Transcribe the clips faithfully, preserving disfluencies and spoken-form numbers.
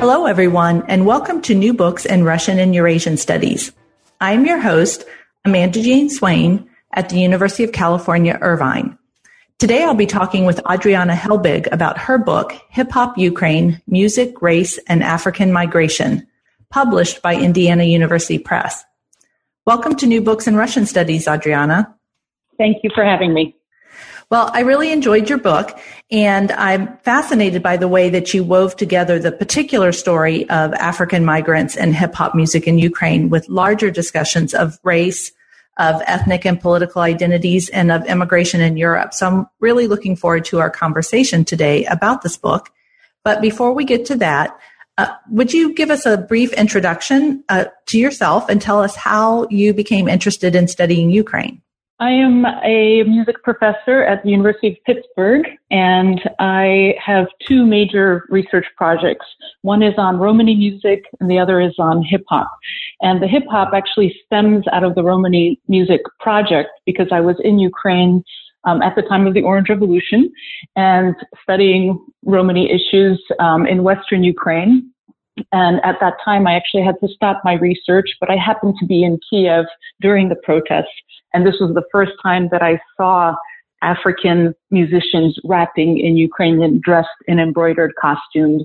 Hello, everyone, and welcome to New Books in Russian and Eurasian Studies. I'm your host, Amanda Jane Swain, at the University of California, Irvine. Today, I'll be talking with Adriana Helbig about her book, Hip Hop Ukraine, Music, Race, and African Migration, published by Indiana University Press. Welcome to New Books in Russian Studies, Adriana. Thank you for having me. Well, I really enjoyed your book, and I'm fascinated by the way that you wove together the particular story of African migrants and hip-hop music in Ukraine with larger discussions of race, of ethnic and political identities, and of immigration in Europe. So I'm really looking forward to our conversation today about this book. But before we get to that, uh, would you give us a brief introduction uh, to yourself and tell us how you became interested in studying Ukraine? I am a music professor at the University of Pittsburgh, and I have two major research projects. One is on Romani music, and the other is on hip-hop. And the hip-hop actually stems out of the Romani music project because I was in Ukraine um, at the time of the Orange Revolution and studying Romani issues um, in Western Ukraine. And at that time, I actually had to stop my research, but I happened to be in Kiev during the protests. And this was the first time that I saw African musicians rapping in Ukrainian, dressed in embroidered costumes,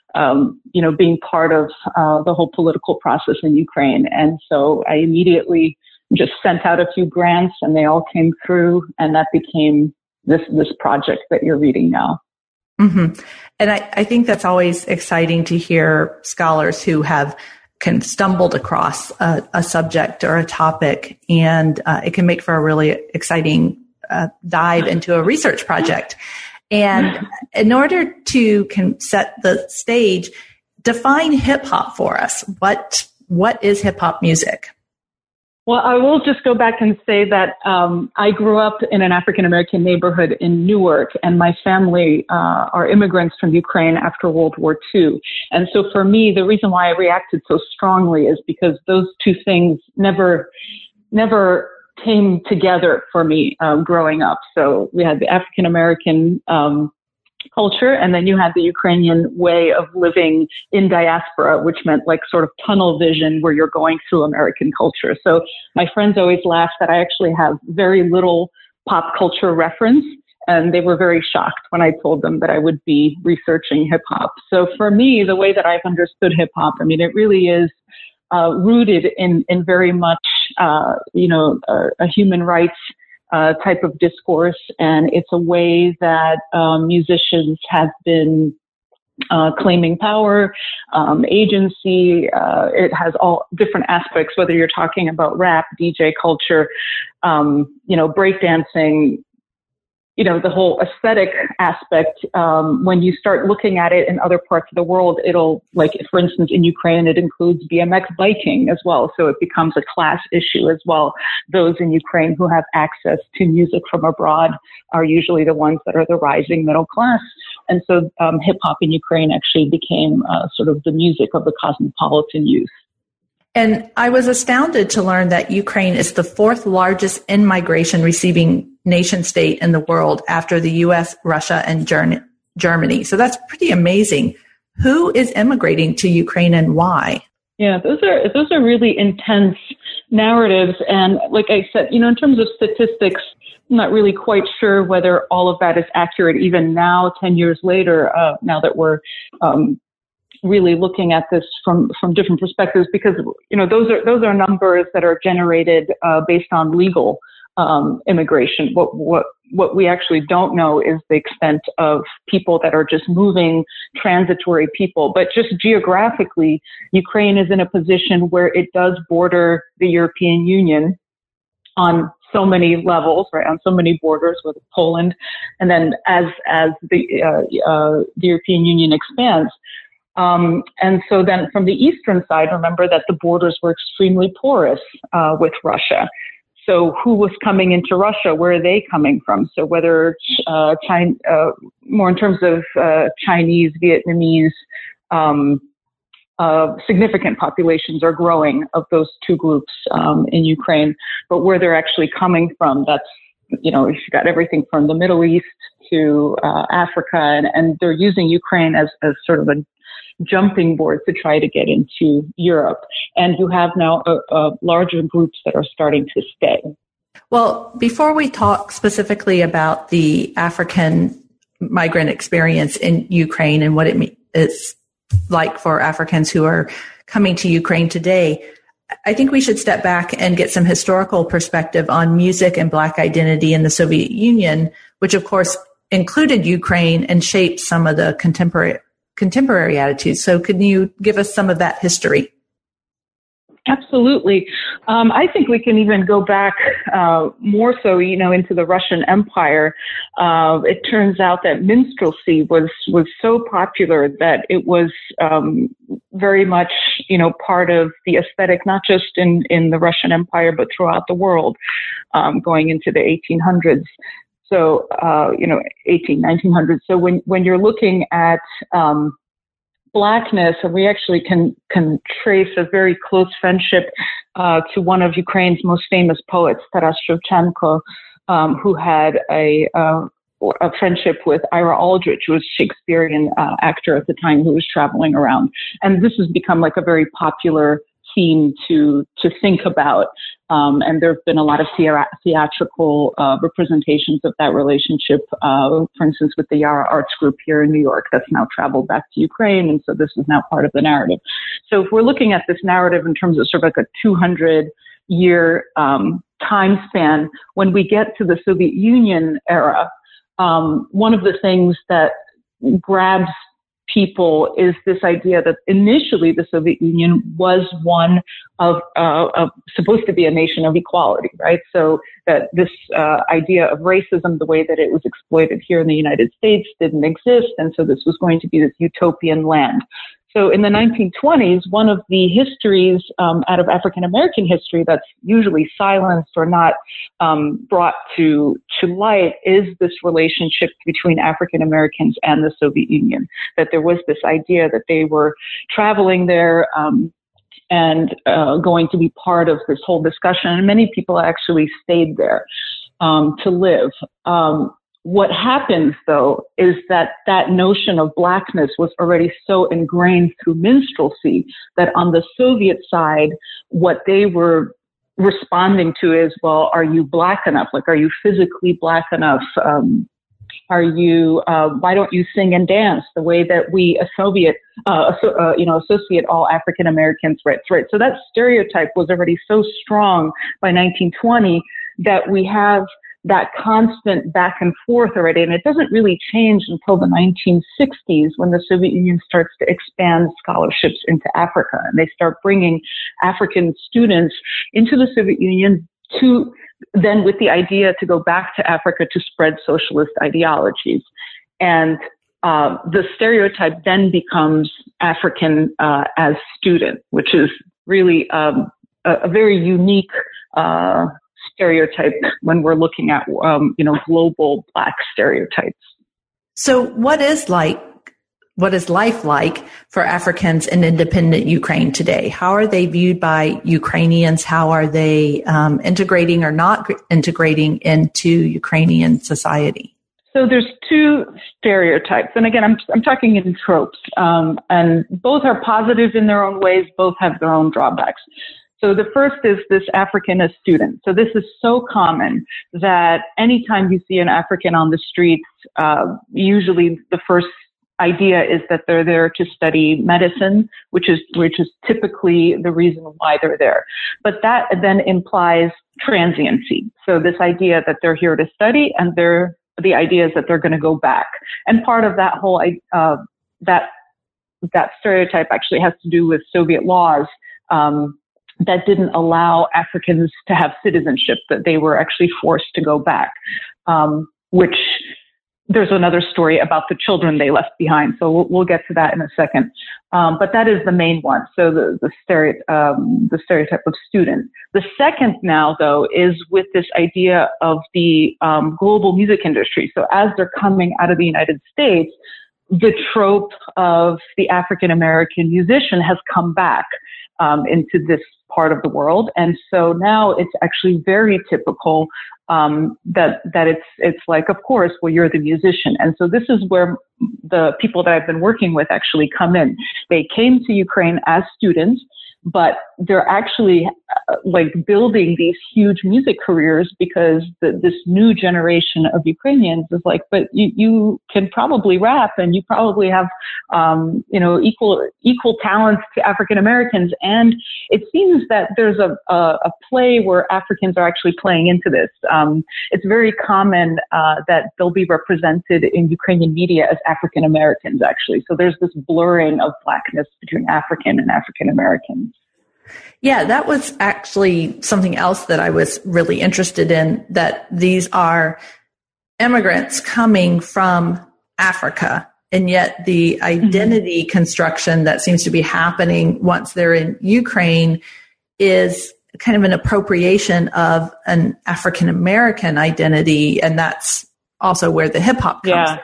um, you know, being part of uh, the whole political process in Ukraine. And so I immediately just sent out a few grants, and they all came through, and that became this this project that you're reading now. Mm-hmm. And I, I think that's always exciting to hear scholars who have kind of stumbled across a, a subject or a topic, and uh, it can make for a really exciting uh, dive into a research project. And in order to can set the stage, define hip hop for us. What what is hip hop music? Well, I will just go back and say that um, I grew up in an African-American neighborhood in Newark, and my family uh, are immigrants from Ukraine after World War Two. And so for me, the reason why I reacted so strongly is because those two things never, never came together for me um, growing up. So we had the African-American um culture, and then you had the Ukrainian way of living in diaspora, which meant like sort of tunnel vision where you're going through American culture. So my friends always laugh that I actually have very little pop culture reference, and they were very shocked when I told them that I would be researching hip hop. So for me, the way that I've understood hip hop, I mean, it really is uh, rooted in, in very much, uh, you know, a, a human rights Uh, type of discourse, and it's a way that um, musicians have been uh, claiming power, um, agency. Uh, it has all different aspects, whether you're talking about rap, D J culture, um, you know, breakdancing, you know, the whole aesthetic aspect. Um, when you start looking at it in other parts of the world, it'll, like, for instance, in Ukraine, it includes B M X biking as well. So it becomes a class issue as well. Those in Ukraine who have access to music from abroad are usually the ones that are the rising middle class. And so um, hip hop in Ukraine actually became uh, sort of the music of the cosmopolitan youth. And I was astounded to learn that Ukraine is the fourth largest in-migration receiving nation state in the world after the U S, Russia, and Germany. So that's pretty amazing. Who is immigrating to Ukraine and why? Yeah, those are those are really intense narratives. And like I said, you know, in terms of statistics, I'm not really quite sure whether all of that is accurate even now, ten years later, uh, now that we're um really looking at this from, from different perspectives, because, you know, those are, those are numbers that are generated, uh, based on legal, um, immigration. What, what, what we actually don't know is the extent of people that are just moving, transitory people. But just geographically, Ukraine is in a position where it does border the European Union on so many levels, right, on so many borders with Poland. And then as, as the, uh, uh, the European Union expands, Um, and so then from the eastern side, remember that the borders were extremely porous uh, with Russia. So who was coming into Russia? Where are they coming from? So whether uh, China, uh, more in terms of uh, Chinese, Vietnamese, um, uh, significant populations are growing of those two groups um, in Ukraine. But where they're actually coming from, that's, you know, you've got everything from the Middle East into uh, Africa, and, and they're using Ukraine as, as sort of a jumping board to try to get into Europe. And you have now a, a larger groups that are starting to stay. Well, before we talk specifically about the African migrant experience in Ukraine and what it is like for Africans who are coming to Ukraine today, I think we should step back and get some historical perspective on music and Black identity in the Soviet Union, which of course included Ukraine and shaped some of the contemporary contemporary attitudes. So can you give us some of that history? Absolutely. Um, I think we can even go back uh, more so, you know, into the Russian Empire. Uh, it turns out that minstrelsy was was so popular that it was um, very much, you know, part of the aesthetic, not just in, in the Russian Empire, but throughout the world, um, going into the eighteen hundreds. So, uh, you know, eighteen, nineteen hundreds. So when, when you're looking at um, Blackness, and we actually can can trace a very close friendship uh, to one of Ukraine's most famous poets, Taras Shevchenko, um, who had a, uh, a friendship with Ira Aldrich, who was a Shakespearean uh, actor at the time who was traveling around. And this has become like a very popular theme to to think about. Um, and there have been a lot of thea- theatrical uh, representations of that relationship, uh, for instance, with the Yara Arts Group here in New York that's now traveled back to Ukraine. And so this is now part of the narrative. So if we're looking at this narrative in terms of sort of like a two hundred year um, time span, when we get to the Soviet Union era, um, one of the things that grabs people is this idea that initially the Soviet Union was one of, uh, of supposed to be a nation of equality, right? So that this uh, idea of racism, the way that it was exploited here in the United States, didn't exist, and so this was going to be this utopian land. So in the nineteen twenties, one of the histories um, out of African American history that's usually silenced or not um, brought to to light is this relationship between African Americans and the Soviet Union. That there was this idea that they were traveling there um, and uh, going to be part of this whole discussion, and many people actually stayed there um, to live. Um, What happens, though, is that that notion of Blackness was already so ingrained through minstrelsy that on the Soviet side, what they were responding to is, well, are you Black enough? Like, are you physically Black enough? Um, are you, uh, why don't you sing and dance the way that we, a Soviet, uh, uh, you know, associate all African Americans with, right? So that stereotype was already so strong by nineteen twenty that we have that constant back and forth already. And it doesn't really change until the nineteen sixties when the Soviet Union starts to expand scholarships into Africa. And they start bringing African students into the Soviet Union to then with the idea to go back to Africa to spread socialist ideologies. And uh, the stereotype then becomes African uh, as student, which is really um, a, a very unique uh stereotype when we're looking at, um, you know, global Black stereotypes. So what is like, what is life like for Africans in independent Ukraine today? How are they viewed by Ukrainians? How are they um, integrating or not integrating into Ukrainian society? So there's two stereotypes. And again, I'm, I'm talking in tropes, um, and both are positive in their own ways. Both have their own drawbacks. So the first is this African as student. So this is so common that anytime you see an African on the streets, uh, usually the first idea is that they're there to study medicine, which is, which is typically the reason why they're there. But that then implies transiency. So this idea that they're here to study and they're, the idea is that they're going to go back. And part of that whole, uh, that, that stereotype actually has to do with Soviet laws, um, that didn't allow Africans to have citizenship, that they were actually forced to go back, um, which there's another story about the children they left behind. So we'll, we'll get to that in a second. Um, but that is the main one. So the, the, stereotype, um, the stereotype of student. The second now, though, is with this idea of the um, global music industry. So as they're coming out of the United States, the trope of the African-American musician has come back um, into this part of the world. And so now it's actually very typical um, that that it's it's like, of course, well, you're the musician. And so this is where the people that I've been working with actually come in. They came to Ukraine as students, but they're actually uh, like building these huge music careers because the, this new generation of Ukrainians is like, but you, you can probably rap and you probably have, um, you know, equal, equal talents to African Americans. And it seems that there's a, a, a play where Africans are actually playing into this. Um, it's very common, uh, that they'll be represented in Ukrainian media as African Americans, actually. So there's this blurring of blackness between African and African Americans. Yeah, that was actually something else that I was really interested in, that these are immigrants coming from Africa, and yet the identity mm-hmm. construction that seems to be happening once they're in Ukraine is kind of an appropriation of an African American identity, and that's also where the hip hop comes yeah. in.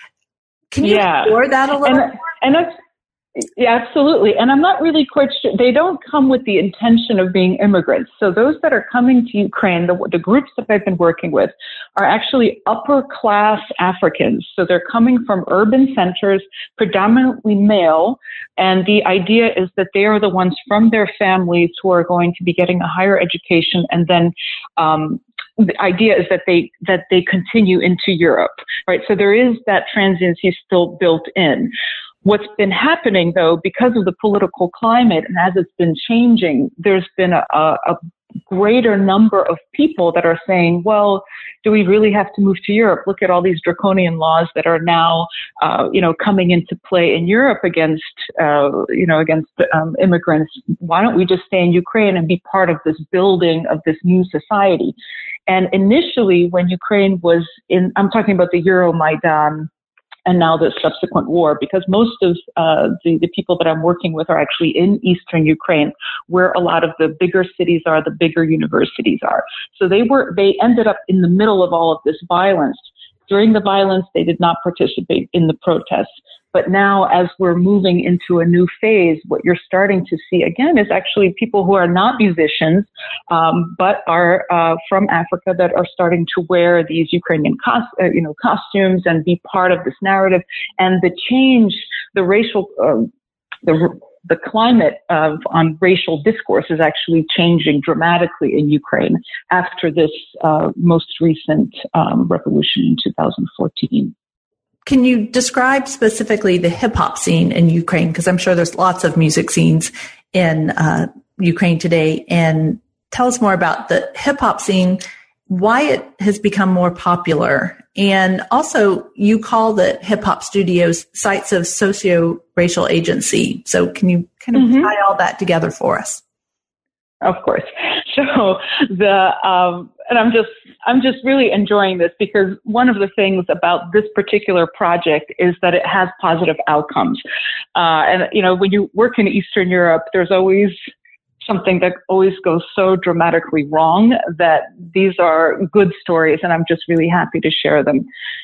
Can you yeah. explore that a little? And, and that's Yeah, absolutely. And I'm not really quite sure. They don't come with the intention of being immigrants. So those that are coming to Ukraine, the, the groups that I've been working with are actually upper class Africans. So they're coming from urban centers, predominantly male. And the idea is that they are the ones from their families who are going to be getting a higher education. And then, um, the idea is that they, that they continue into Europe, right? So there is that transiency still built in. What's been happening, though, because of the political climate and as it's been changing, there's been a, a greater number of people that are saying, well, do we really have to move to Europe? Look at all these draconian laws that are now, uh, you know, coming into play in Europe against, uh, you know, against um, immigrants. Why don't we just stay in Ukraine and be part of this building of this new society? And initially, when Ukraine was in, I'm talking about the Euromaidan, and now the subsequent war, because most of uh, the, the people that I'm working with are actually in eastern Ukraine, where a lot of the bigger cities are, the bigger universities are. So they were, they ended up in the middle of all of this violence. During the violence, they did not participate in the protests. But now, as we're moving into a new phase, what you're starting to see again is actually people who are not musicians, um, but are uh, from Africa that are starting to wear these Ukrainian cos- uh, you know, costumes and be part of this narrative. And the change, the racial, uh, the the climate of on racial discourse is actually changing dramatically in Ukraine after this uh, most recent um, revolution in two thousand fourteen. Can you describe specifically the hip hop scene in Ukraine? Because I'm sure there's lots of music scenes in uh, Ukraine today. And tell us more about the hip hop scene, why it has become more popular. And also, you call the hip hop studios sites of socio-racial agency. So can you kind of mm-hmm. tie all that together for us? Of course. So the, um, and I'm just, I'm just really enjoying this because one of the things about this particular project is that it has positive outcomes. Uh, and, you know, when you work in Eastern Europe, there's always something that always goes so dramatically wrong that these are good stories, and I'm just really happy to share them.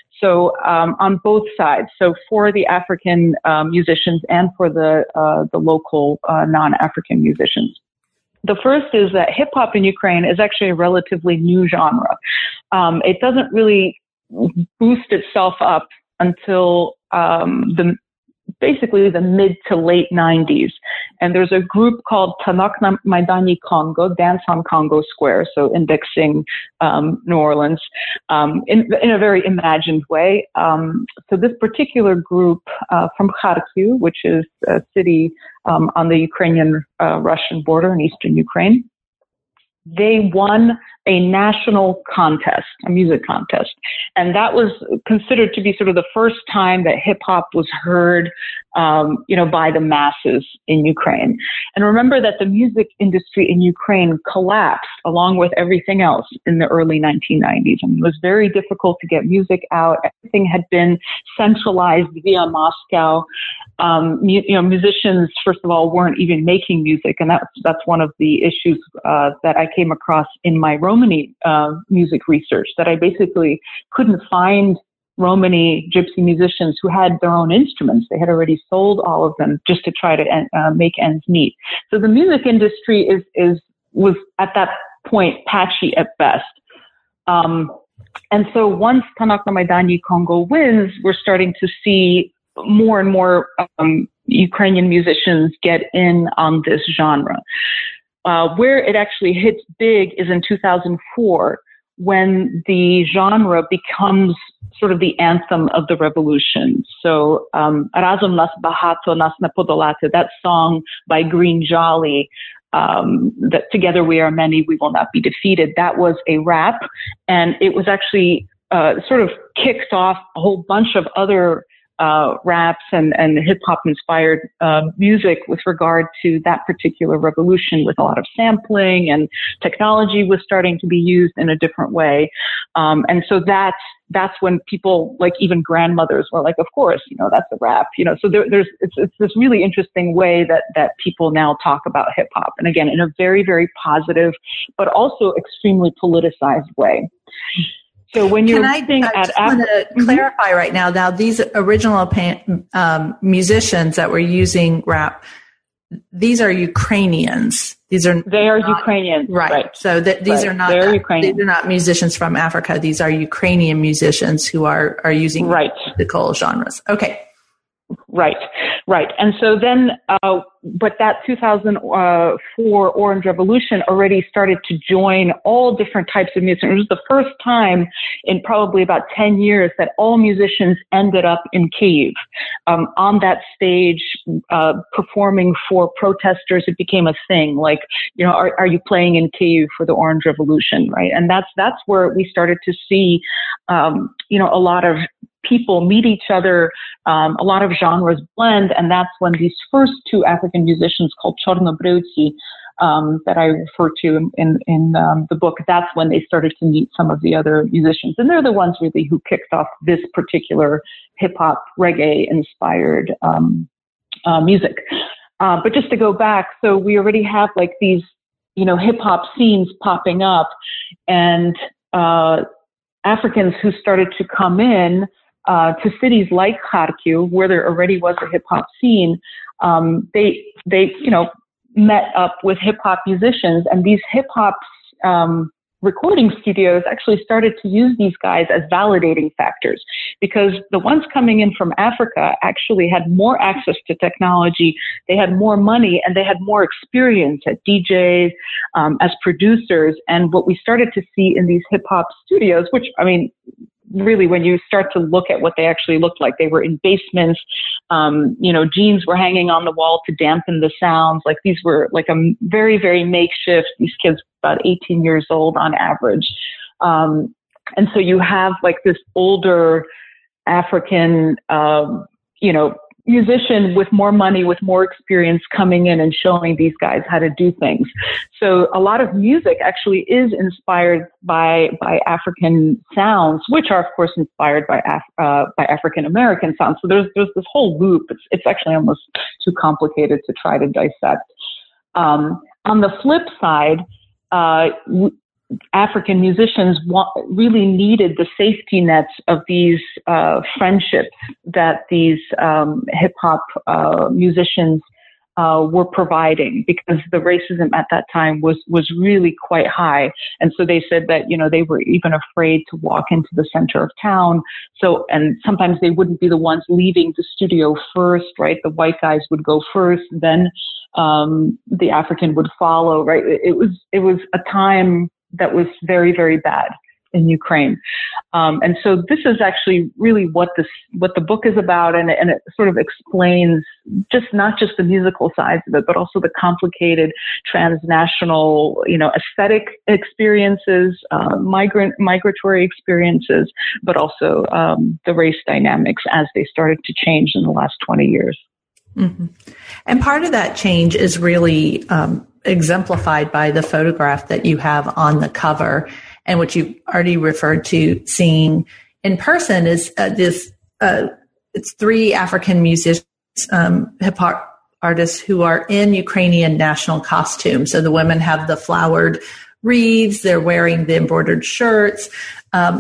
So um, on both sides, so for the African uh, musicians and for the uh, the local uh, non-African musicians. The first is that hip hop in Ukraine is actually a relatively new genre. Um, it doesn't really boost itself up until um, the basically the mid to late nineties. And there's a group called Tanak na Maidani Congo, Dance on Congo Square, so indexing um, New Orleans um, in, in a very imagined way. Um, so this particular group uh, from Kharkiv, which is a city um, on the Ukrainian-Russian uh, border in eastern Ukraine, they won a national contest, a music contest. And that was considered to be sort of the first time that hip hop was heard, um, you know, by the masses in Ukraine. And remember that the music industry in Ukraine collapsed along with everything else in the early nineteen nineties. I mean, it was very difficult to get music out. Everything had been centralized via Moscow. Um, mu- you know, musicians, first of all, weren't even making music. And that's, that's one of the issues, uh, that I came across in my Romani, uh, music research, that I basically couldn't find Romani gypsy musicians who had their own instruments. They had already sold all of them just to try to uh, make ends meet. So the music industry is, is, was at that point patchy at best. Um, and so once Tanak na Maidani Congo wins, we're starting to see more and more, um, Ukrainian musicians get in on this genre. Uh, where it actually hits big is in two thousand four, when the genre becomes sort of the anthem of the revolution. So, um, Razom nas bahato nas ne podolate, that song by Green Jolly, um, that Together We Are Many, We Will Not Be Defeated, that was a rap, and it was actually, uh, sort of kicked off a whole bunch of other Uh, raps and, and hip-hop inspired uh, music with regard to that particular revolution, with a lot of sampling, and technology was starting to be used in a different way. Um, and so that's, that's when people, like even grandmothers, were like, of course, you know, that's a rap, you know. So there, there's, it's, it's this really interesting way that, that people now talk about hip-hop. And again, in a very, very positive, but also extremely politicized way. So when you're Can I, looking I at, just want to mm-hmm. clarify right now, now these original um, musicians that were using rap, these are Ukrainians. These are they are not, Ukrainians, right? right. So th- these right. are not They're uh, Ukrainian. These are not musicians from Africa. These are Ukrainian musicians who are are using right. musical genres. Okay. Right, right. And so then, uh, but that two thousand four Orange Revolution already started to join all different types of music. It was the first time in probably about ten years that all musicians ended up in Kyiv, um, on that stage, uh, performing for protesters. It became a thing. Like, you know, are, are you playing in Kyiv for the Orange Revolution, right? And that's, that's where we started to see, um, you know, a lot of people meet each other, um, a lot of genres blend, and that's when these first two African musicians called Chornobreuci, um, that I refer to in, in, in um, the book, that's when they started to meet some of the other musicians. And they're the ones really who kicked off this particular hip-hop, reggae-inspired um, uh, music. Uh, but just to go back, so we already have like these, you know, hip-hop scenes popping up, and uh, Africans who started to come in Uh, to cities like Kharkiv, where there already was a hip hop scene, um, they, they, you know, met up with hip hop musicians, and these hip hop, um, recording studios actually started to use these guys as validating factors, because the ones coming in from Africa actually had more access to technology, they had more money, and they had more experience at D Js, um, as producers. And what we started to see in these hip hop studios, which, I mean, really, when you start to look at what they actually looked like, they were in basements. Um, you know, jeans were hanging on the wall to dampen the sounds. Like, these were like a very, very makeshift. These kids about eighteen years old on average. Um, and so you have like this older African, um, you know, musician with more money, with more experience, coming in and showing these guys how to do things. So a lot of music actually is inspired by, by African sounds, which are of course inspired by, Af- uh, by African American sounds. So there's, there's this whole loop. It's, it's actually almost too complicated to try to dissect. Um, on the flip side, uh, w- African musicians want, really needed the safety nets of these uh, friendships that these um, hip hop uh, musicians uh, were providing, because the racism at that time was was really quite high, and so they said that, you know, they were even afraid to walk into the center of town. So, and sometimes they wouldn't be the ones leaving the studio first, right? The white guys would go first, then um, the African would follow, right? It, it was it was a time that was very, very bad in Ukraine. Um, and so this is actually really what this, what the book is about. And, and it sort of explains just not just the musical sides of it, but also the complicated transnational, you know, aesthetic experiences, uh, migrant, migratory experiences, but also um, the race dynamics as they started to change in the last twenty years. Mm-hmm. And part of that change is really um, exemplified by the photograph that you have on the cover, and which you already referred to seeing in person is uh, this, uh, it's three African musicians, um, hip hop artists who are in Ukrainian national costume. So the women have the flowered wreaths, they're wearing the embroidered shirts. Um,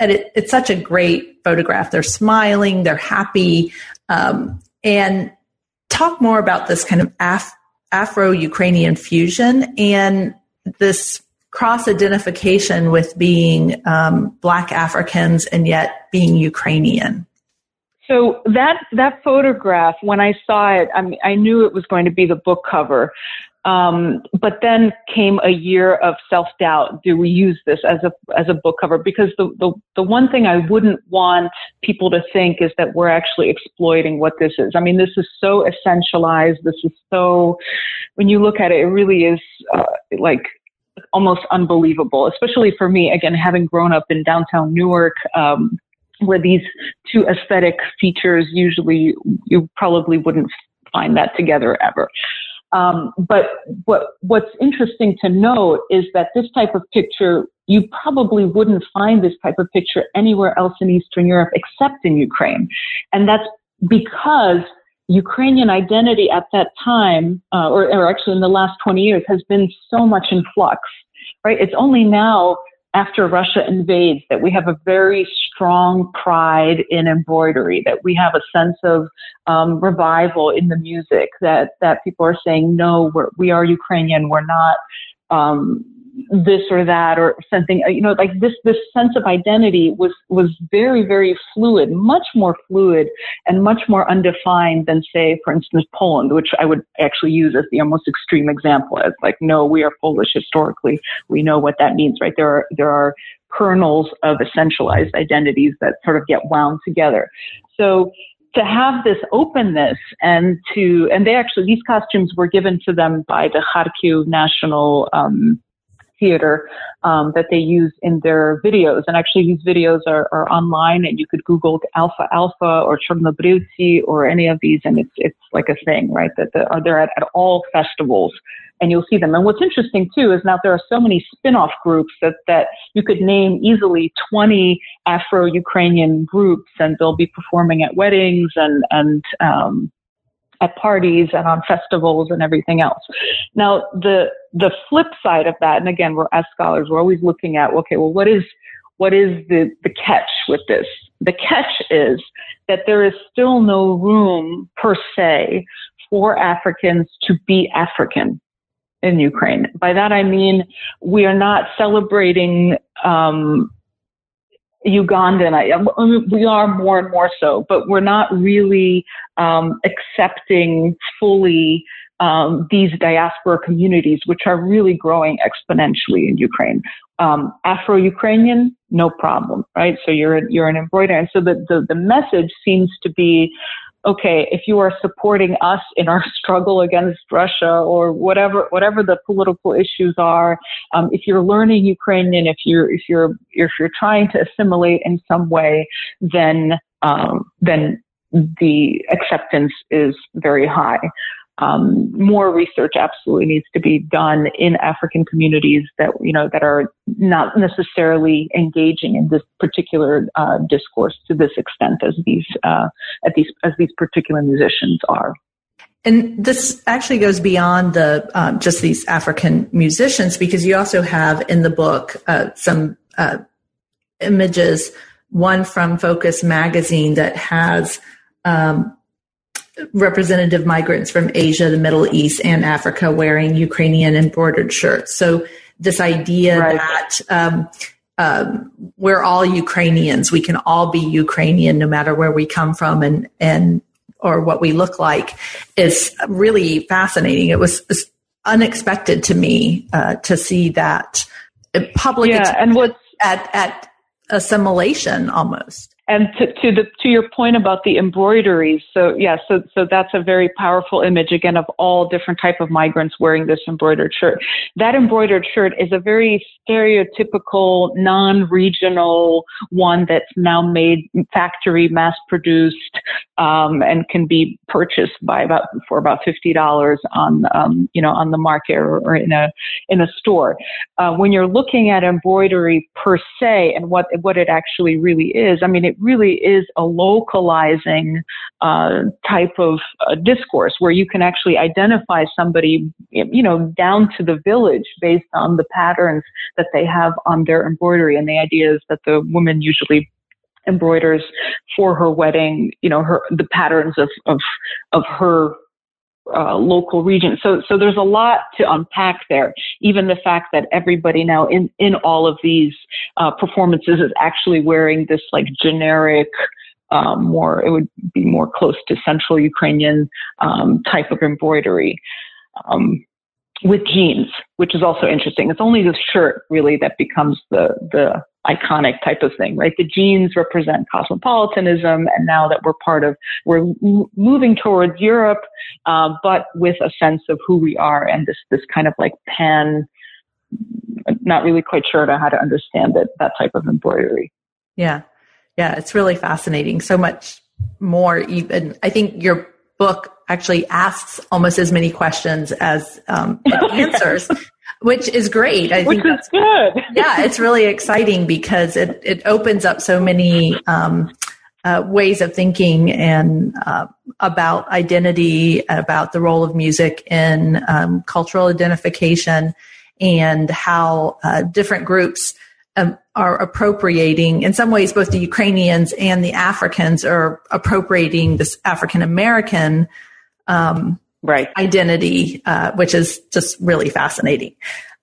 and it, it's such a great photograph. They're smiling, they're happy, um, and talk more about this kind of Af- Afro-Ukrainian fusion and this cross-identification with being um, Black Africans and yet being Ukrainian. So that that photograph, when I saw it, I mean, I knew it was going to be the book cover. Um, but then came a year of self-doubt. Do we use this as a as a book cover? Because the, the the one thing I wouldn't want people to think is that we're actually exploiting what this is. I mean, this is so essentialized. This is so, when you look at it, it really is uh, like almost unbelievable. Especially for me, again, having grown up in downtown Newark, um, where these two aesthetic features usually you probably wouldn't find that together ever. Um, but what what's interesting to note is that this type of picture, you probably wouldn't find this type of picture anywhere else in Eastern Europe except in Ukraine. And that's because Ukrainian identity at that time, uh, or, or actually in the last twenty years, has been so much in flux, right? It's only now, after Russia invades, that we have a very strong pride in embroidery, that we have a sense of um, revival in the music, that that people are saying, no, we're, we are Ukrainian, we're not um, this or that or something. You know, like this this sense of identity was was very, very fluid, much more fluid and much more undefined than, say, for instance, Poland, which I would actually use as the most extreme example. As like, no, we are Polish historically. We know what that means, right? There are there are kernels of essentialized identities that sort of get wound together. So to have this openness and to, and they actually, these costumes were given to them by the Kharkiv National um, Theater um, that they use in their videos. And actually these videos are, are online, and you could Google Alpha Alpha or Chernobrilci or any of these, and it's it's like a thing, right? That the, they're at, at all festivals, and you'll see them. And what's interesting too is now there are so many spin-off groups that, that you could name easily twenty Afro-Ukrainian groups, and they'll be performing at weddings and, and, um, at parties and on festivals and everything else. Now, the, the flip side of that, and again, we're, as scholars, we're always looking at, okay, well, what is, what is the, the catch with this? The catch is that there is still no room per se for Africans to be African in Ukraine. By that, I mean, we are not celebrating, um, Ugandan, I, I mean, we are more and more so, but we're not really um, accepting fully um, these diaspora communities, which are really growing exponentially in Ukraine. Um, Afro-Ukrainian, no problem, right? So you're you're an embroiderer, and so the, the the message seems to be, okay, if you are supporting us in our struggle against Russia or whatever, whatever the political issues are, um, if you're learning Ukrainian, if you're, if you're, if you're trying to assimilate in some way, then, um, then the acceptance is very high. Um, more research absolutely needs to be done in African communities that, you know, that are not necessarily engaging in this particular uh, discourse to this extent as these, uh, as these, as these particular musicians are. And this actually goes beyond the um, just these African musicians, because you also have in the book uh, some uh, images. One from Focus magazine that has um, representative migrants from Asia, the Middle East, and Africa wearing Ukrainian embroidered shirts. So this idea right. that um, um, we're all Ukrainians, we can all be Ukrainian no matter where we come from and and or what we look like, is really fascinating. It was, was unexpected to me uh, to see that public yeah, and what's at at assimilation almost. And to, to the to your point about the embroideries, so yeah, so so that's a very powerful image again of all different type of migrants wearing this embroidered shirt. That embroidered shirt is a very stereotypical, non-regional one that's now made factory, mass-produced um, and can be purchased by about for about fifty dollars on um, you know on the market or, or in a in a store. Uh, when you're looking at embroidery per se and what what it actually really is, I mean, it really is a localizing uh, type of uh, discourse where you can actually identify somebody, you know, down to the village based on the patterns that they have on their embroidery. And the idea is that the woman usually embroiders for her wedding, you know, her, the patterns of, of, of her, uh, local region. So, so there's a lot to unpack there. Even the fact that everybody now in, in all of these, uh, performances is actually wearing this like generic, um, more, it would be more close to Central Ukrainian, um, type of embroidery, um, with jeans, which is also interesting. It's only the shirt really that becomes the, the iconic type of thing, right? The jeans represent cosmopolitanism. And now that we're part of, we're m- moving towards Europe, uh, but with a sense of who we are and this, this kind of like pan, not really quite sure how to understand it, that type of embroidery. Yeah. Yeah. It's really fascinating. So much more even. I think your book actually asks almost as many questions as um, it answers, which is great. I which think is good. Yeah, it's really exciting because it, it opens up so many um, uh, ways of thinking and uh, about identity, about the role of music in um, cultural identification and how uh, different groups um, are appropriating, in some ways, both the Ukrainians and the Africans are appropriating this African American um, right. identity, uh, which is just really fascinating.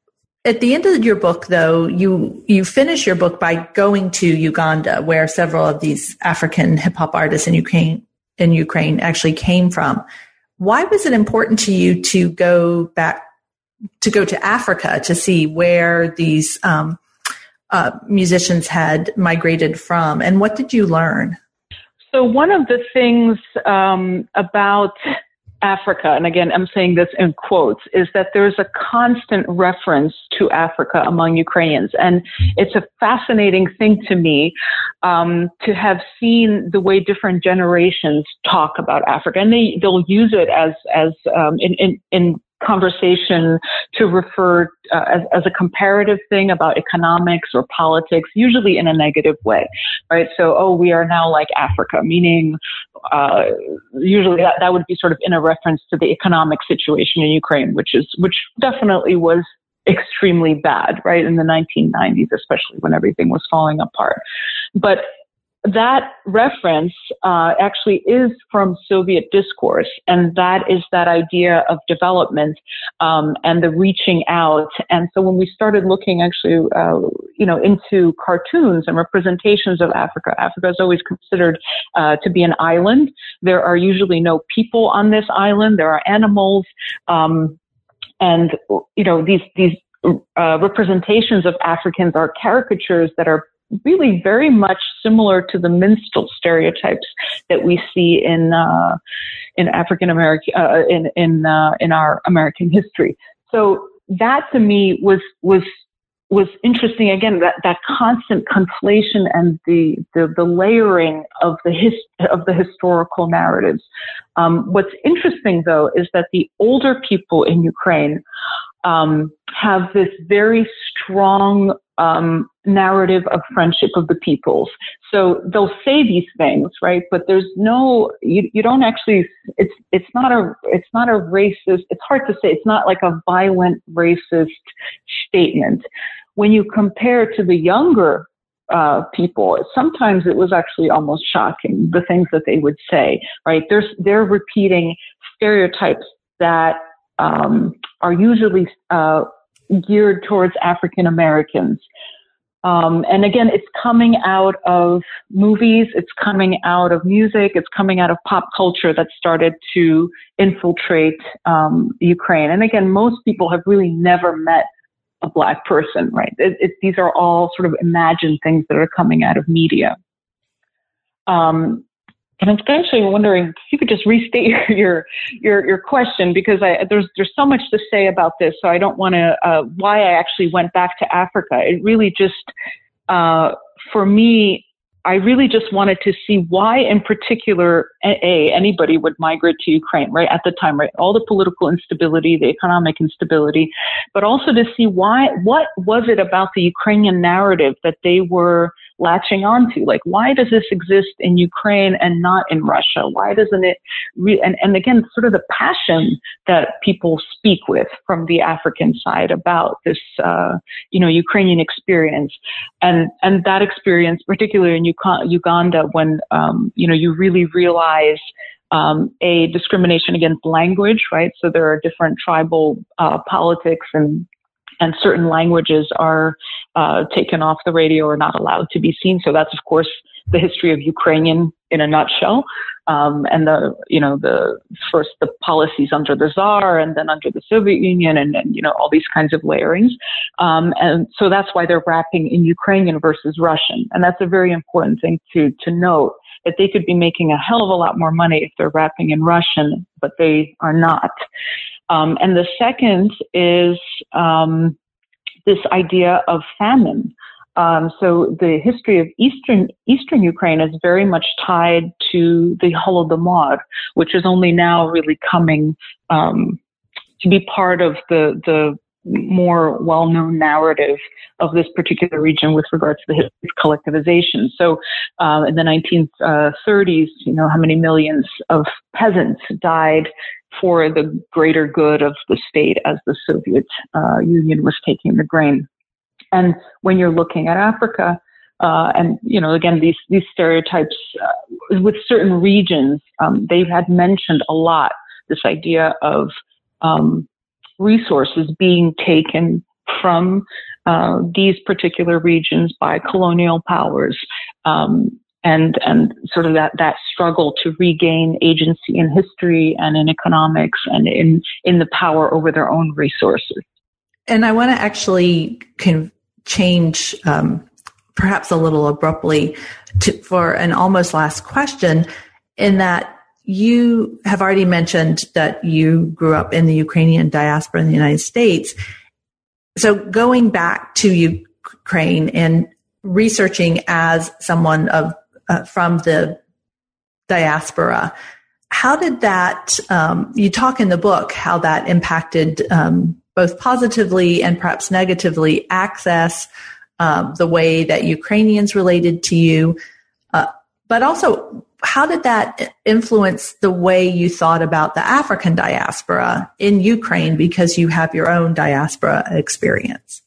At the end of your book, though, you you finish your book by going to Uganda, where several of these African hip hop artists in Ukraine in Ukraine actually came from. Why was it important to you to go back to go to Africa to see where these um, uh, musicians had migrated from, and what did you learn? So one of the things um, about Africa, and again, I'm saying this in quotes, is that there's a constant reference to Africa among Ukrainians. And it's a fascinating thing to me um, to have seen the way different generations talk about Africa. And they, they'll use it as, as um, in, in, in conversation to refer uh, as, as a comparative thing about economics or politics, usually in a negative way, right? So, oh, we are now like Africa, meaning uh, usually that, that would be sort of in a reference to the economic situation in Ukraine, which is which definitely was extremely bad, right, in the nineteen nineties, especially when everything was falling apart. But that reference uh, actually is from Soviet discourse, and that is that idea of development um, and the reaching out. And so when we started looking actually, uh, you know, into cartoons and representations of Africa, Africa is always considered uh, to be an island. There are usually no people on this island. There are animals, um, and you know, these these uh, representations of Africans are caricatures that are really very much similar to the minstrel stereotypes that we see in uh, in African American uh, in in uh, in our American history. So that to me was was was interesting. Again, that that constant conflation and the the, the layering of the his, of the historical narratives. Um, what's interesting though is that the older people in Ukraine um, have this very strong Um, narrative of friendship of the peoples. So they'll say these things, right? But there's no, you, you don't actually, it's, it's not a, it's not a racist, it's hard to say, it's not like a violent racist statement. When you compare to the younger uh, people, sometimes it was actually almost shocking, the things that they would say, right? They're, they're repeating stereotypes that um, are usually uh, geared towards African Americans. Um, and again, it's coming out of movies, it's coming out of music, it's coming out of pop culture that started to infiltrate um, Ukraine. And again, most people have really never met a Black person, right? It, it, these are all sort of imagined things that are coming out of media. Um, And I'm actually wondering if you could just restate your your your, your question, because I, there's there's so much to say about this. So I don't want to uh, why I actually went back to Africa. It really just uh, for me, I really just wanted to see why in particular, A, anybody would migrate to Ukraine, right, at the time, right? All the political instability, the economic instability, but also to see why, what was it about the Ukrainian narrative that they were latching onto? Like, why does this exist in Ukraine and not in Russia? Why doesn't it, re- and, and again, sort of the passion that people speak with from the African side about this, uh, you know, Ukrainian experience. And, and that experience, particularly in Uganda, when, um, you know, you really realize, um, a discrimination against language, right? So there are different tribal, uh, politics and, and certain languages are, uh, taken off the radio or not allowed to be seen. So that's, of course, the history of Ukrainian in a nutshell. Um, and the, you know, the first, the policies under the Tsar and then under the Soviet Union and, and you know, all these kinds of layerings. Um, and so that's why they're rapping in Ukrainian versus Russian. And that's a very important thing to, to note, that they could be making a hell of a lot more money if they're rapping in Russian, but they are not. Um, and the second is, um, this idea of famine. Um, so the history of Eastern Eastern Ukraine is very much tied to the Holodomor, which is only now really coming um, to be part of the the more well-known narrative of this particular region with regards to the history of collectivization. So uh, in the nineteen thirties, you know, how many millions of peasants died for the greater good of the state as the Soviet uh, Union was taking the grain. And when you're looking at Africa, uh, and, you know, again, these, these stereotypes uh, with certain regions, um, they've had mentioned a lot this idea of um, resources being taken from uh, these particular regions by colonial powers, um, and and sort of that, that struggle to regain agency in history and in economics and in, in the power over their own resources. And I want to actually con- change, um, perhaps a little abruptly, to, for an almost last question, in that you have already mentioned that you grew up in the Ukrainian diaspora in the United States. So going back to Ukraine and researching as someone of uh, from the diaspora, how did that, um, you talk in the book how that impacted um, both positively and perhaps negatively access, um, the way that Ukrainians related to you, uh, but also how did that influence the way you thought about the African diaspora in Ukraine, because you have your own diaspora experience?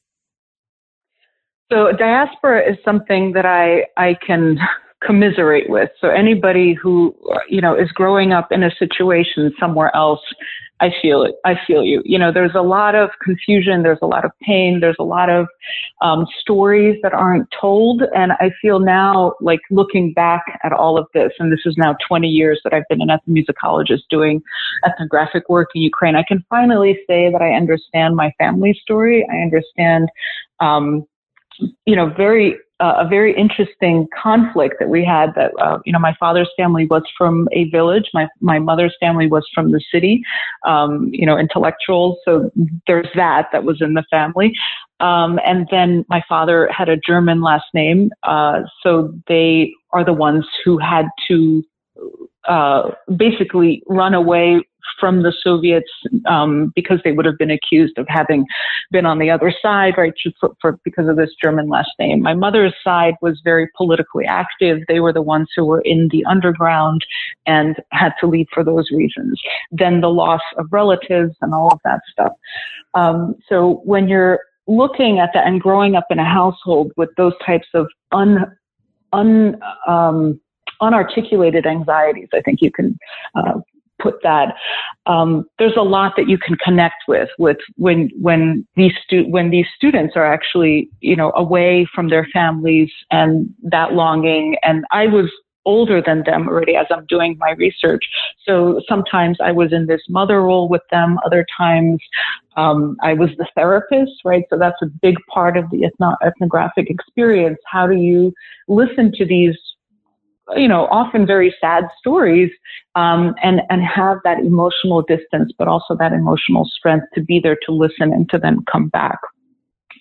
So diaspora is something that I, I can commiserate with. So anybody who, you know, is growing up in a situation somewhere else, I feel it. I feel you. You know, there's a lot of confusion. There's a lot of pain. There's a lot of um, stories that aren't told. And I feel now, like looking back at all of this, and this is now twenty years that I've been an ethnomusicologist doing ethnographic work in Ukraine, I can finally say that I understand my family story. I understand, um, you know, very Uh, a very interesting conflict that we had that, uh, you know, my father's family was from a village. My, my mother's family was from the city, um, you know, intellectuals. So there's that, that was in the family. Um, and then my father had a German last name. Uh, so they are the ones who had to, uh, basically run away from the Soviets, um, because they would have been accused of having been on the other side, right, for, for, because of this German last name. My mother's side was very politically active. They were the ones who were in the underground and had to leave for those reasons. Then the loss of relatives and all of that stuff. Um, so when you're looking at that and growing up in a household with those types of un, un, um, unarticulated anxieties, I think you can, uh, put that, um, there's a lot that you can connect with, with when, when these stu- when these students are actually, you know, away from their families and that longing. And I was older than them already as I'm doing my research. So sometimes I was in this mother role with them. Other times, um, I was the therapist, right? So that's a big part of the ethno- ethnographic experience. How do you listen to these, you know, often very sad stories, um, and, and have that emotional distance, but also that emotional strength to be there to listen and to then come back.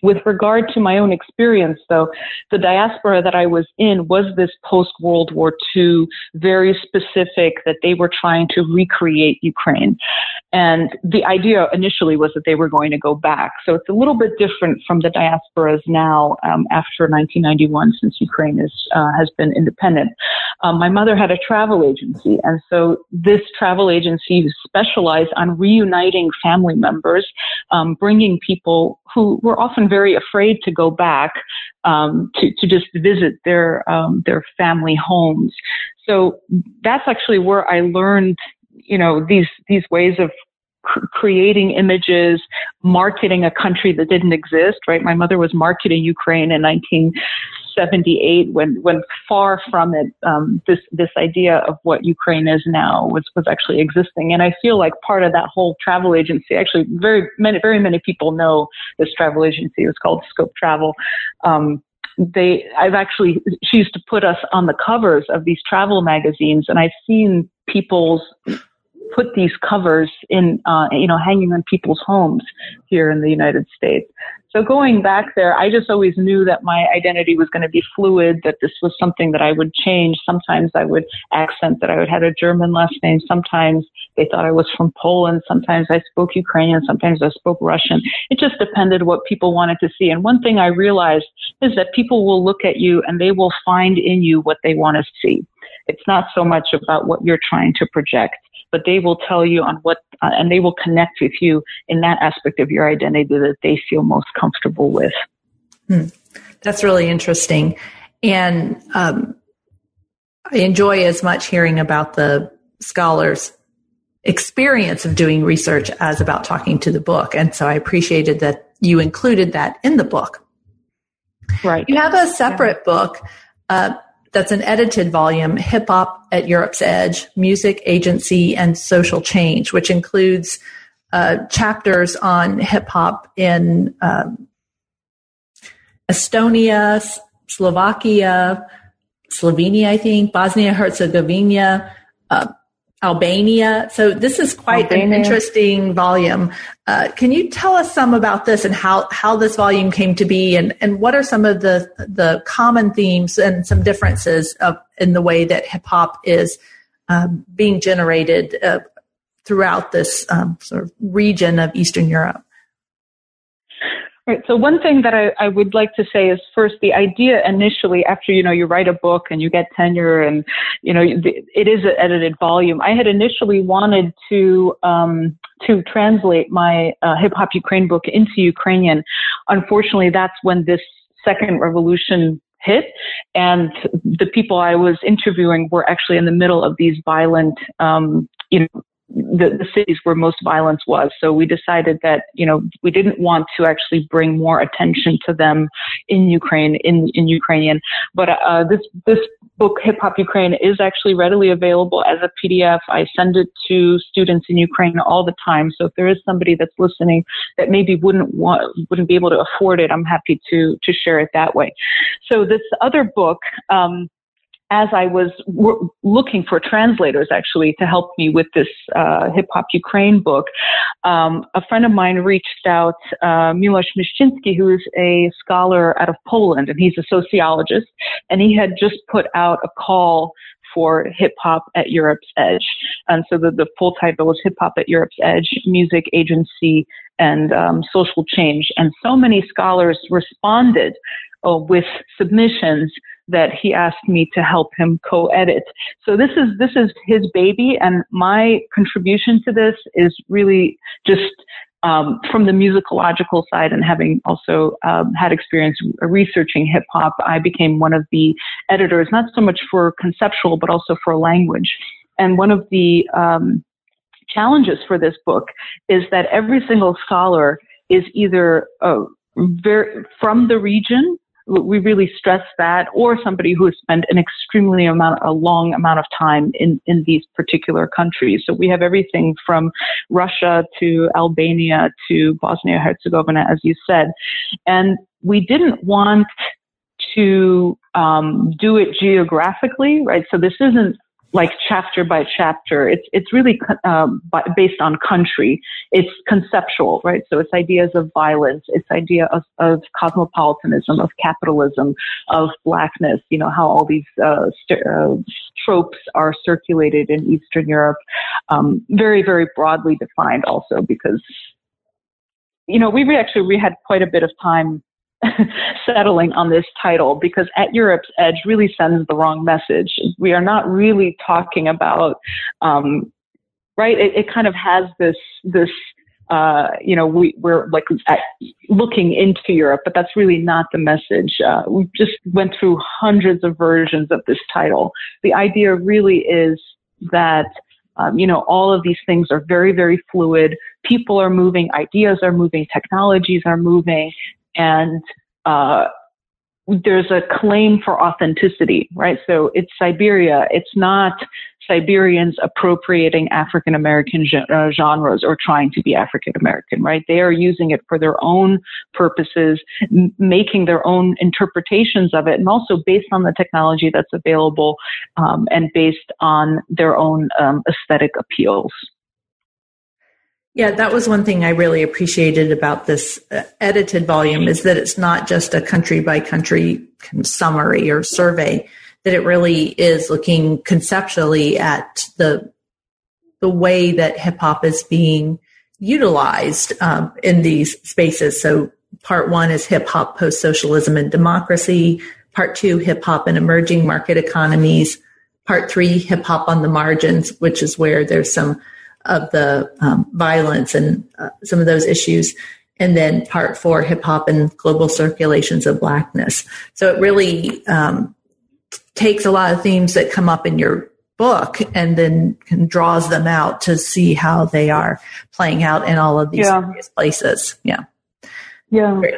With regard to my own experience, though, the diaspora that I was in was this post-World War Two, very specific, that they were trying to recreate Ukraine. And the idea initially was that they were going to go back. So it's a little bit different from the diasporas now um, after nineteen ninety-one, since Ukraine is, uh, has been independent. Um, my mother had a travel agency, and so this travel agency specialized on reuniting family members, um, bringing people who were often very afraid to go back um, to, to just visit their um, their family homes. So that's actually where I learned, you know, these these ways of cr- creating images, marketing a country that didn't exist. Right, my mother was marketing Ukraine in nineteen seventy-eight, when when far from it, um, this this idea of what Ukraine is now was was actually existing. And I feel like part of that whole travel agency, actually, very many very many people know this travel agency. It was called Scope Travel. Um, they, I've actually, she used to put us on the covers of these travel magazines, and I've seen people's put these covers in, uh, you know, hanging on people's homes here in the United States. So going back there, I just always knew that my identity was going to be fluid, that this was something that I would change. Sometimes I would accent that I would have a German last name. Sometimes they thought I was from Poland. Sometimes I spoke Ukrainian. Sometimes I spoke Russian. It just depended what people wanted to see. And one thing I realized is that people will look at you and they will find in you what they want to see. It's not so much about what you're trying to project, but they will tell you on what, uh, and they will connect with you in that aspect of your identity that they feel most comfortable with. Hmm. That's really interesting. And um, I enjoy as much hearing about the scholars' experience of doing research as about talking to the book. And so I appreciated that you included that in the book. Right. You have a separate yeah. book uh, that's an edited volume, Hip Hop at Europe's Edge, Music, Agency, and Social Change, which includes uh, chapters on hip hop in um, Estonia, Slovakia, Slovenia, I think, Bosnia-Herzegovina, uh, Albania. So this is quite Albania. An interesting volume. Uh, can you tell us some about this and how, how this volume came to be, and, and what are some of the the common themes and some differences of in the way that hip hop is um, being generated uh, throughout this um, sort of region of Eastern Europe? Right. So one thing that I, I would like to say is, first, the idea initially, after, you know, you write a book and you get tenure and, you know, it is an edited volume. I had initially wanted to, um, to translate my uh, Hip Hop Ukraine book into Ukrainian. Unfortunately, that's when this second revolution hit, and the people I was interviewing were actually in the middle of these violent, um, you know, The, the cities where most violence was. So we decided that, you know, we didn't want to actually bring more attention to them in Ukraine, in, in Ukrainian. But, uh, this, this book, Hip Hop Ukraine, is actually readily available as a P D F. I send it to students in Ukraine all the time. So if there is somebody that's listening that maybe wouldn't want, wouldn't be able to afford it, I'm happy to, to share it that way. So this other book, um, as I was w- looking for translators, actually, to help me with this uh, Hip Hop Ukraine book, um, a friend of mine reached out, uh, Milosz Miszczynski, who is a scholar out of Poland, and he's a sociologist, and he had just put out a call for Hip Hop at Europe's Edge. And so the, the full title was Hip Hop at Europe's Edge, Music, Agency, and um, Social Change. And so many scholars responded uh, with submissions that he asked me to help him co-edit. So this is, this is his baby, and my contribution to this is really just um, from the musicological side, and having also um, had experience researching hip hop, I became one of the editors, not so much for conceptual, but also for language. And one of the um, challenges for this book is that every single scholar is either uh, very, from the region. We really stress that, or somebody who has spent an extremely amount, a long amount of time in, in these particular countries. So we have everything from Russia to Albania to Bosnia-Herzegovina, as you said. And we didn't want to um, do it geographically, right? So this isn't like chapter by chapter. It's it's really um, based on country. It's conceptual, right? So it's ideas of violence, it's idea of, of cosmopolitanism, of capitalism, of blackness. You know, how all these uh, st- uh, tropes are circulated in Eastern Europe, um, very very broadly defined. Also because, you know, we actually we had quite a bit of time settling on this title, because At Europe's Edge really sends the wrong message. We are not really talking about, um, right? It, it kind of has this, this, uh, you know, we, we're like at, looking into Europe, but that's really not the message. Uh, we just went through hundreds of versions of this title. The idea really is that, um, you know, all of these things are very, very fluid. People are moving, ideas are moving, technologies are moving. And uh, there's a claim for authenticity, right? So it's Siberia. It's not Siberians appropriating African American uh, genres or trying to be African American, right? They are using it for their own purposes, m- making their own interpretations of it, and also based on the technology that's available, um, and based on their own um, aesthetic appeals. Yeah, that was one thing I really appreciated about this uh, edited volume, is that it's not just a country by country summary or survey, that it really is looking conceptually at the the way that hip hop is being utilized um, in these spaces. So part one is hip hop, post-socialism and democracy. Part two, hip hop and emerging market economies. Part three, hip hop on the margins, which is where there's some of the um, violence and uh, some of those issues. And then part four, hip hop and global circulations of blackness. So it really um, takes a lot of themes that come up in your book and then can draws them out to see how they are playing out in all of these yeah. various places. Yeah. Yeah. Great.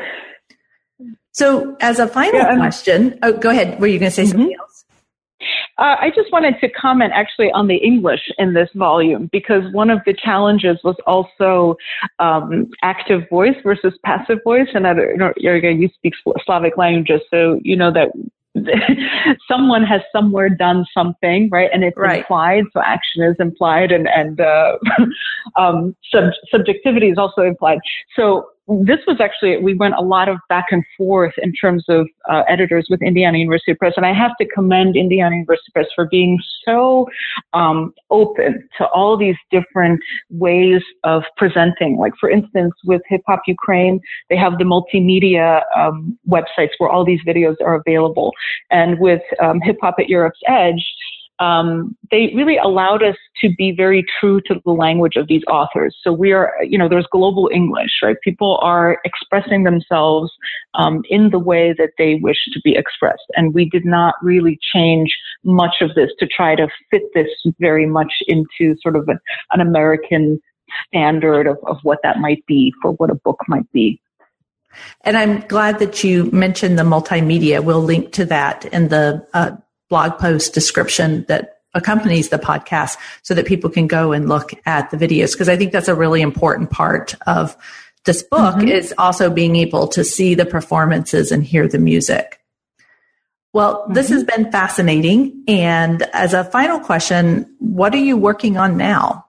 So as a final yeah, question, oh, go ahead. Were you going to say mm-hmm. something else? Uh, I just wanted to comment actually on the English in this volume, because one of the challenges was also um, active voice versus passive voice. And I don't know, Jurga, you speak Slavic languages, so you know that someone has somewhere done something, right? And it's right. implied, so action is implied, and and uh, um, sub- subjectivity is also implied. So this was actually, we went a lot of back and forth in terms of uh, editors with Indiana University Press, and I have to commend Indiana University Press for being so um, open to all these different ways of presenting. Like, for instance, with Hip Hop Ukraine, they have the multimedia um, websites where all these videos are available. And with um, Hip Hop at Europe's Edge, Um, they really allowed us to be very true to the language of these authors. So we are, you know, there's global English, right? People are expressing themselves um, in the way that they wish to be expressed. And we did not really change much of this to try to fit this very much into sort of an, an American standard of, of what that might be, for what a book might be. And I'm glad that you mentioned the multimedia. We'll link to that in the uh, blog post description that accompanies the podcast, so that people can go and look at the videos. Because I think that's a really important part of this book, mm-hmm. is also being able to see the performances and hear the music. Well, mm-hmm. this has been fascinating. And as a final question, what are you working on now?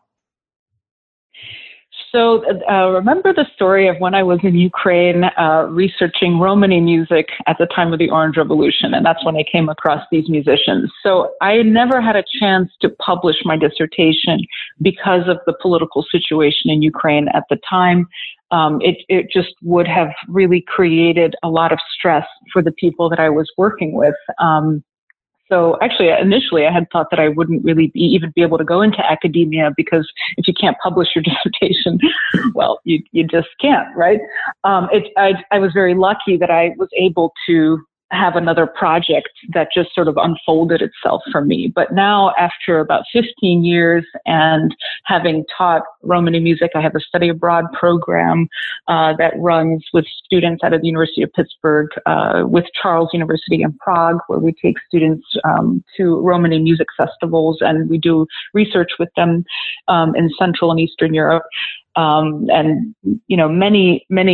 So uh, remember the story of when I was in Ukraine uh, researching Romani music at the time of the Orange Revolution, and that's when I came across these musicians. So I never had a chance to publish my dissertation because of the political situation in Ukraine at the time. Um, it, it just would have really created a lot of stress for the people that I was working with. Um, So actually, initially, I had thought that I wouldn't really be, even be able to go into academia, because if you can't publish your dissertation, well, you you just can't, right? Um, it, I, I was very lucky that I was able to have another project that just sort of unfolded itself for me. But now, after about fifteen years and having taught Romani music, I have a study abroad program uh, that runs with students out of the University of Pittsburgh, uh, with Charles University in Prague, where we take students um, to Romani music festivals, and we do research with them um, in Central and Eastern Europe. Um, and, you know, many, many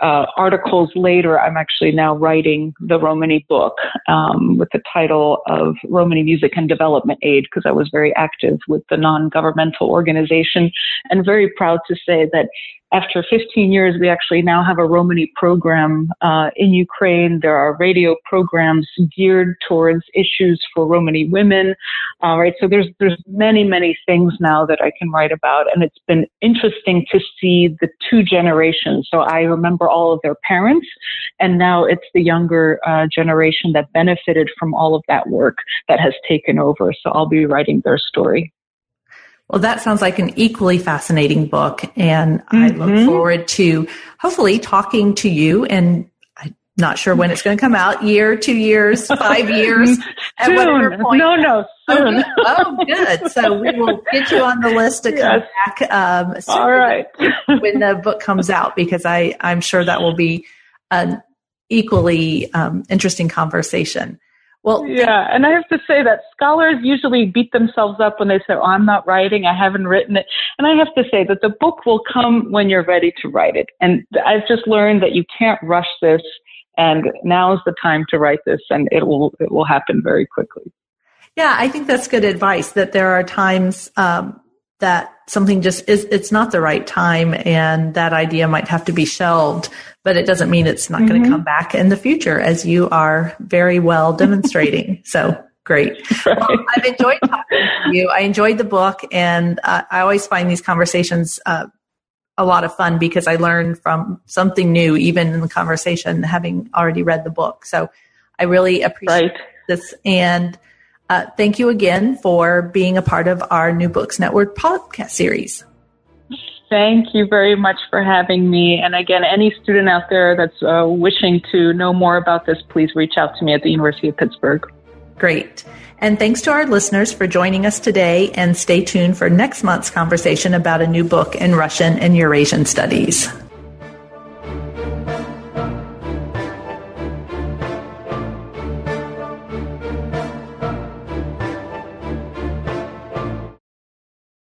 uh, articles later, I'm actually now writing the Romany book um, with the title of Romany Music and Development Aid, because I was very active with the non-governmental organization, and very proud to say that after fifteen years, we actually now have a Romany program uh, in Ukraine. There are radio programs geared towards issues for Romany women. Uh, right, so there's there's many many things now that I can write about, and it's been interesting to see the two generations. So I remember all of their parents, and now it's the younger uh, generation that benefited from all of that work that has taken over. So I'll be writing their story. Well, that sounds like an equally fascinating book, and mm-hmm. I look forward to hopefully talking to you, and I'm not sure when it's going to come out, year, two years, five years, at soon. Whatever point. No, no, soon. Oh, oh, good. So we will get you on the list to come yes. back um, All right. when the book comes out, because I, I'm sure that will be an equally um, interesting conversation. Well, yeah, and I have to say that scholars usually beat themselves up when they say, oh, I'm not writing, I haven't written it. And I have to say that the book will come when you're ready to write it. And I've just learned that you can't rush this, and now is the time to write this, and it will it will happen very quickly. Yeah, I think that's good advice, that there are times um, that something just is, it's not the right time, and that idea might have to be shelved, but it doesn't mean it's not mm-hmm. going to come back in the future, as you are very well demonstrating. So great. Right. Well, I've enjoyed talking to you. I enjoyed the book, and uh, I always find these conversations uh, a lot of fun, because I learn from something new, even in the conversation, having already read the book. So I really appreciate right. this. And uh, thank you again for being a part of our New Books Network podcast series. Thank you very much for having me. And again, any student out there that's uh, wishing to know more about this, please reach out to me at the University of Pittsburgh. Great. And thanks to our listeners for joining us today, and stay tuned for next month's conversation about a new book in Russian and Eurasian studies.